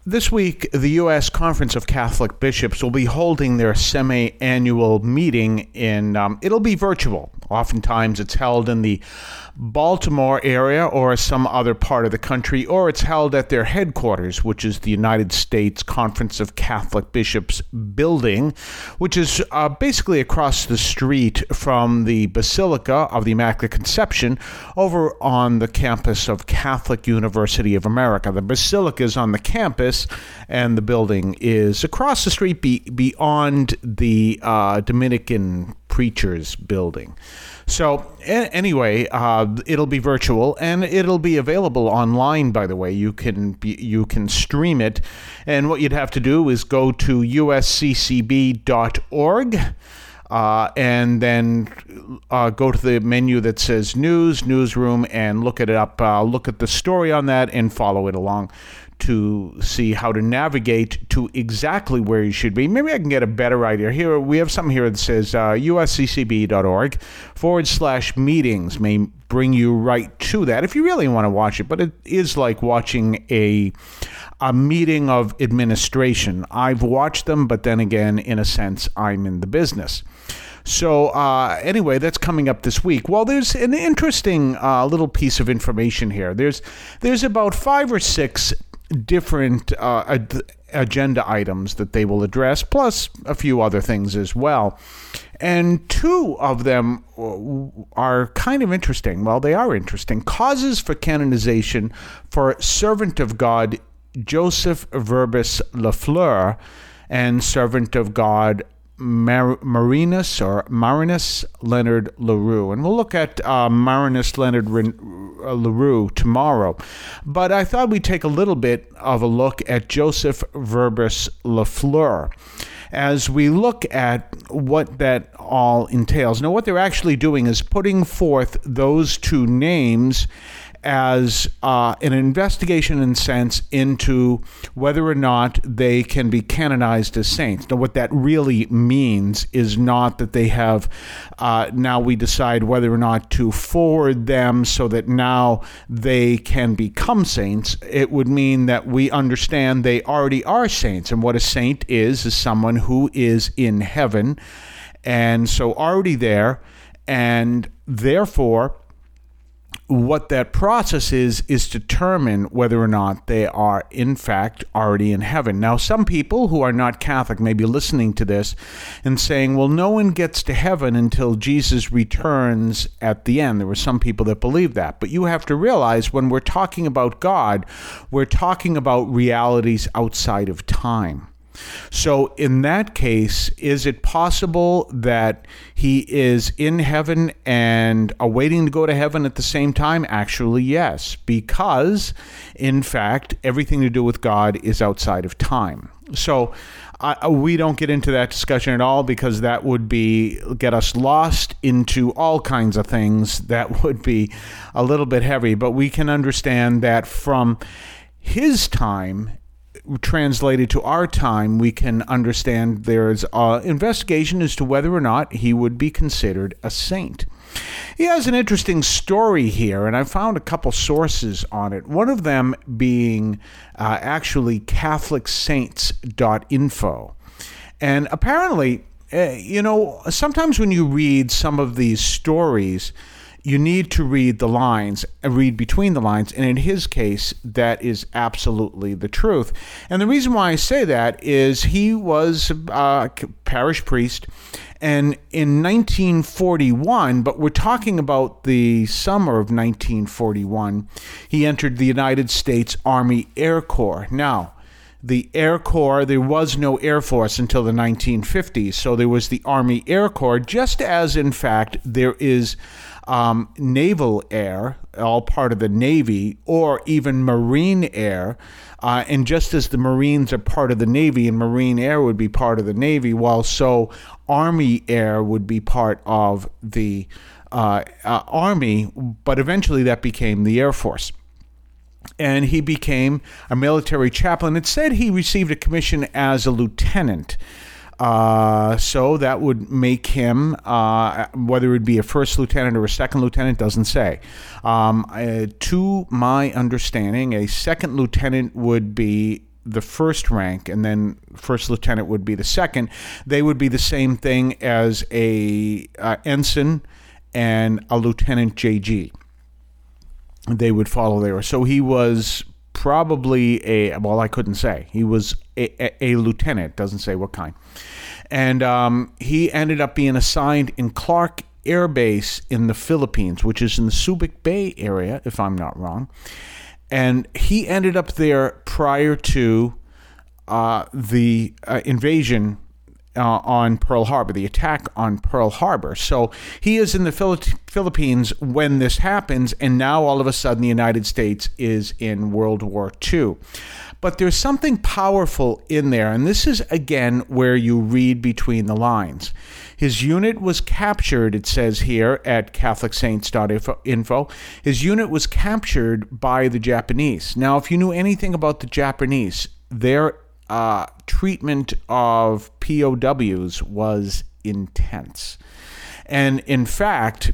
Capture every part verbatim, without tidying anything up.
This week, the U S Conference of Catholic Bishops will be holding their semi-annual meeting in, um, it'll be virtual. Oftentimes it's held in the Baltimore area or some other part of the country, or it's held at their headquarters, which is the United States Conference of Catholic Bishops building, which is uh, basically across the street from the Basilica of the Immaculate Conception over on the campus of Catholic University of America. The Basilica is on the campus, and the building is across the street be- beyond the uh, Dominican Preachers building. So a- anyway, uh, it'll be virtual, and it'll be available online, by the way. You can be, you can stream it, and what you'd have to do is go to U S C C B dot org, uh, and then uh, go to the menu that says News, Newsroom, and look it up. Uh, look at the story on that and follow it along to see how to navigate to exactly where you should be. Maybe I can get a better idea. Here, we have something here that says uh, U S C C B dot org forward slash meetings may bring you right to that if you really want to watch it. But it is like watching a a meeting of administration. I've watched them, but then again, in a sense, I'm in the business. So uh, anyway, that's coming up this week. Well, there's an interesting uh, little piece of information here. There's there's about five or six different uh, ad- agenda items that they will address, plus a few other things as well. And two of them are kind of interesting. Well, they are interesting. Causes for canonization for servant of God Joseph Verbis Lafleur and servant of God Mar- Marinus or Marinus Leonard LaRue. And we'll look at uh, Marinus Leonard uh, LaRue tomorrow. But I thought we'd take a little bit of a look at Joseph Verbis Lafleur as we look at what that all entails. Now, what they're actually doing is putting forth those two names as uh, an investigation, in a sense, into whether or not they can be canonized as saints. Now, what that really means is not that they have, uh, now we decide whether or not to forward them so that now they can become saints. It would mean that we understand they already are saints. And what a saint is, is someone who is in heaven, and so already there, and therefore, what that process is, is to determine whether or not they are, in fact, already in heaven. Now, some people who are not Catholic may be listening to this and saying, well, no one gets to heaven until Jesus returns at the end. There were some people that believe that. But you have to realize when we're talking about God, we're talking about realities outside of time. So in that case, is it possible that he is in heaven and awaiting to go to heaven at the same time? Actually, yes, because, in fact, everything to do with God is outside of time. So uh, we don't get into that discussion at all because that would be get us lost into all kinds of things that would be a little bit heavy. But we can understand that from his time, translated to our time, we can understand there's an investigation as to whether or not he would be considered a saint. He has an interesting story here, and I found a couple sources on it. One of them being uh, actually Catholic Saints dot info. And apparently, uh, you know, sometimes when you read some of these stories, you need to read the lines and read between the lines. And in his case, that is absolutely the truth. And the reason why I say that is he was a parish priest. And in nineteen forty-one, but we're talking about the summer of nineteen forty-one, he entered the United States Army Air Corps. Now, the Air Corps, there was no Air Force until the nineteen fifties. So there was the Army Air Corps, just as, in fact, there is Um, naval air, all part of the Navy, or even Marine air. Uh, and just as the Marines are part of the Navy and Marine air would be part of the Navy, while so Army air would be part of the uh, uh, Army, but eventually that became the Air Force. And he became a military chaplain. It said he received a commission as a lieutenant. Uh, so that would make him, uh, whether it be a first lieutenant or a second lieutenant, doesn't say. Um, uh, to my understanding, a second lieutenant would be the first rank, and then first lieutenant would be the second. They would be the same thing as a uh, ensign and a lieutenant J G. They would follow there. So he was probably a, well, I couldn't say. He was a, a, a lieutenant, doesn't say what kind. And um, he ended up being assigned in Clark Air Base in the Philippines, which is in the Subic Bay area, if I'm not wrong. And he ended up there prior to uh, the uh, invasion uh, on Pearl Harbor, the attack on Pearl Harbor. So he is in the Phil- Philippines when this happens, and now all of a sudden the United States is in World War Two. But there's something powerful in there, and this is, again, where you read between the lines. His unit was captured, it says here at Catholic Saints dot info. His unit was captured by the Japanese. Now, if you knew anything about the Japanese, their uh, treatment of P O Ws was intense. And in fact,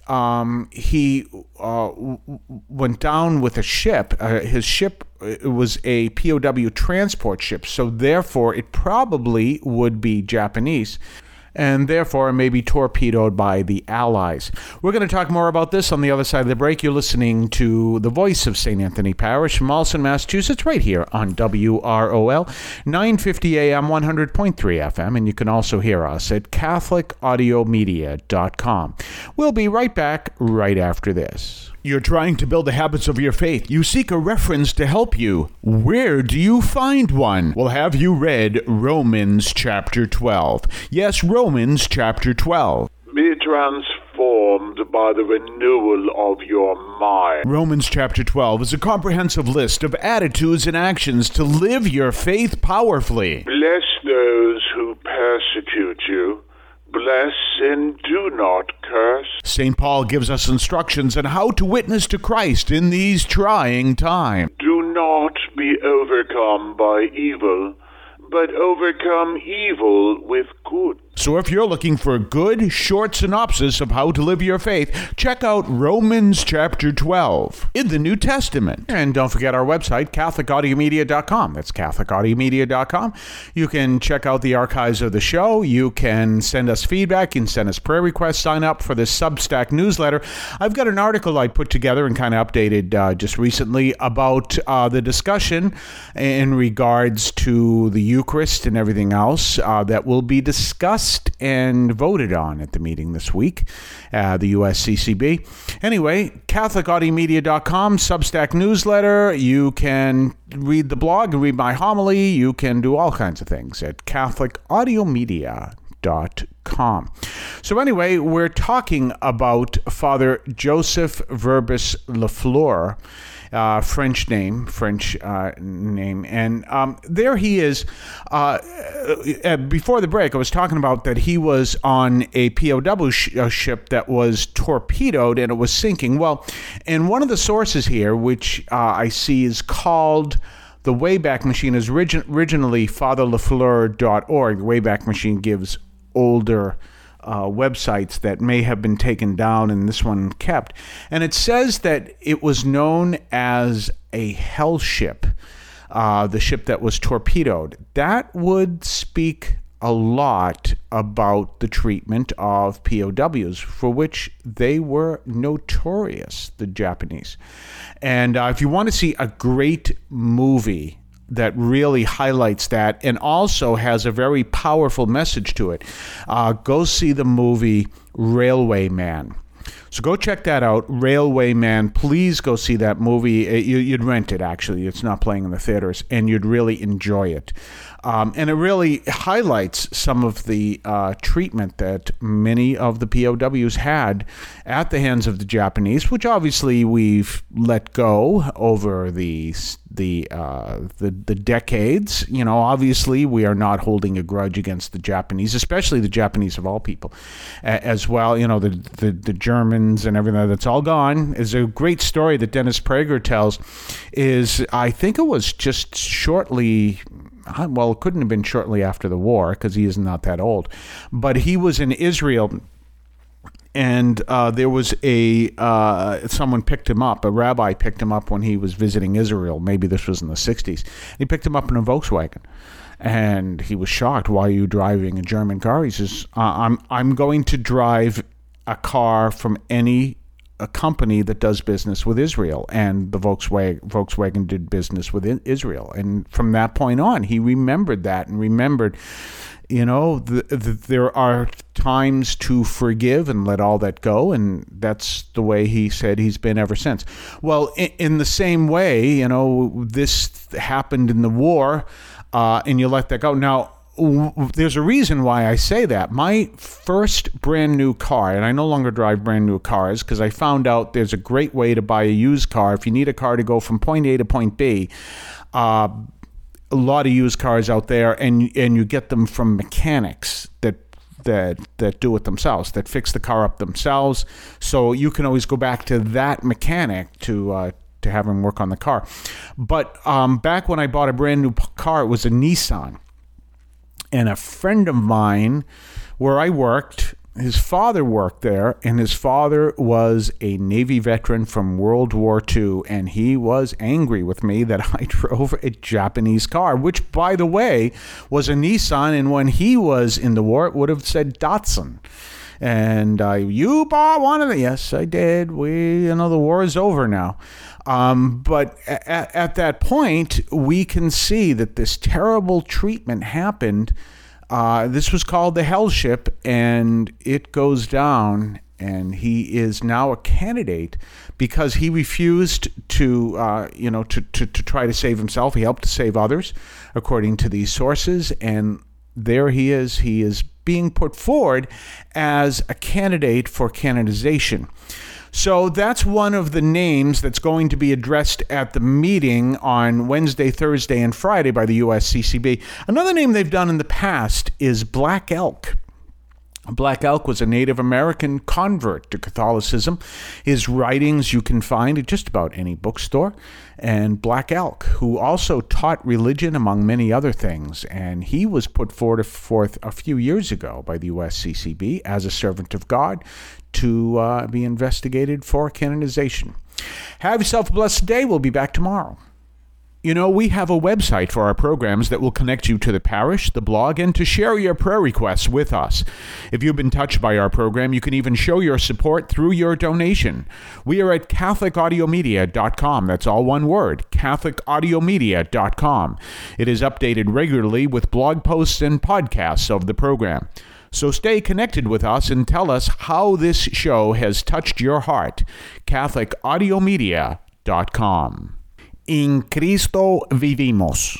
um, he uh, w- went down with a ship. Uh, his ship was a P O W transport ship, so therefore it probably would be Japanese, and therefore may be torpedoed by the Allies. We're going to talk more about this on the other side of the break. You're listening to the voice of Saint Anthony Parish from Allston, Massachusetts, right here on W R O L, nine fifty A M, one hundred point three F M, and you can also hear us at Catholic Audio Media dot com. We'll be right back right after this. You're trying to build the habits of your faith. You seek a reference to help you. Where do you find one? Well, have you read Romans chapter twelve? Yes, Romans chapter twelve. Be transformed by the renewal of your mind. Romans chapter twelve is a comprehensive list of attitudes and actions to live your faith powerfully. Bless those who persecute you. Bless and do not curse. Saint Paul gives us instructions on how to witness to Christ in these trying times. Do not be overcome by evil, but overcome evil with good. So if you're looking for a good, short synopsis of how to live your faith, check out Romans chapter twelve in the New Testament. And don't forget our website, Catholic Audio Media dot com. That's Catholic Audio Media dot com. You can check out the archives of the show. You can send us feedback. You can send us prayer requests. Sign up for this Substack newsletter. I've got an article I put together and kind of updated uh, just recently about uh, the discussion in regards to the Eucharist and everything else uh, that will be discussed and voted on at the meeting this week, uh, the U S C C B. Anyway, Catholic Audio Media dot com, Substack newsletter. You can read the blog and read my homily. You can do all kinds of things at Catholic Audio Media dot com. So anyway, we're talking about Father Joseph Verbis Lafleur, uh, French name, French uh, name, and um, there he is. Uh, uh, before the break, I was talking about that he was on a P O W sh- uh, ship that was torpedoed and it was sinking. Well, and one of the sources here, which uh, I see is called the Wayback Machine, is origin- originally father lafleur dot org. The Wayback Machine gives older uh, websites that may have been taken down and this one kept. And it says that it was known as a hell ship, uh, the ship that was torpedoed. That would speak a lot about the treatment of P O Ws, for which they were notorious, the Japanese. And uh, if you want to see a great movie that really highlights that and also has a very powerful message to it, uh, go see the movie Railway Man. So go check that out, Railway Man. Please go see that movie. You'd rent it, actually. It's not playing in the theaters, and you'd really enjoy it. Um, and it really highlights some of the uh, treatment that many of the P O Ws had at the hands of the Japanese, which obviously we've let go over the the uh, the, the decades. You know, obviously we are not holding a grudge against the Japanese, especially the Japanese of all people, as well. You know, the the, the Germans and everything that's all gone. Is a great story that Dennis Prager tells. Is I think it was just shortly. Well, it couldn't have been shortly after the war because he is not that old. But he was in Israel And uh, there was a, uh, someone picked him up, a rabbi picked him up when he was visiting Israel. Maybe this was in the sixties. He picked him up in a Volkswagen. And he was shocked. Why are you driving a German car? He says, uh, I'm, I'm going to drive a car from any a company that does business with Israel. And the Volkswagen, Volkswagen did business with Israel. And from that point on, he remembered that and remembered, you know, the, the, there are times to forgive and let all that go, and that's the way he said he's been ever since. Well, in, in the same way, you know, this happened in the war, uh, and you let that go. Now, w- there's a reason why I say that. My first brand new car, and I no longer drive brand new cars because I found out there's a great way to buy a used car. If you need a car to go from point A to point B, uh, a lot of used cars out there, and and you get them from mechanics that that that do it themselves, that fix the car up themselves. So you can always go back to that mechanic to uh, to have him work on the car. But um, back when I bought a brand new car, it was a Nissan, and a friend of mine, where I worked, his father worked there, and his father was a Navy veteran from World War Two, and he was angry with me that I drove a Japanese car, which, by the way, was a Nissan, and when he was in the war, it would have said Datsun. And uh, you bought one of them? Yes, I did. We, you know, the war is over now. Um, but at, at that point, we can see that this terrible treatment happened. Uh, this was called the Hell Ship, and it goes down, and he is now a candidate because he refused to, uh, you know, to, to, to try to save himself. He helped to save others, according to these sources, and there he is. He is being put forward as a candidate for canonization. So that's one of the names that's going to be addressed at the meeting on Wednesday, Thursday, and Friday by the U S C C B. Another name they've done in the past is Black Elk. Black Elk was a Native American convert to Catholicism. His writings you can find at just about any bookstore. And Black Elk, who also taught religion among many other things. And he was put forward forth a few years ago by the U S C C B as a servant of God to uh, be investigated for canonization. Have yourself a blessed day. We'll be back tomorrow. You know, we have a website for our programs that will connect you to the parish, the blog, and to share your prayer requests with us. If you've been touched by our program, you can even show your support through your donation. We are at Catholic Audio Media dot com. That's all one word, Catholic Audio Media dot com. It is updated regularly with blog posts and podcasts of the program. So stay connected with us and tell us how this show has touched your heart. Catholic Audio Media dot com. In Cristo vivimos.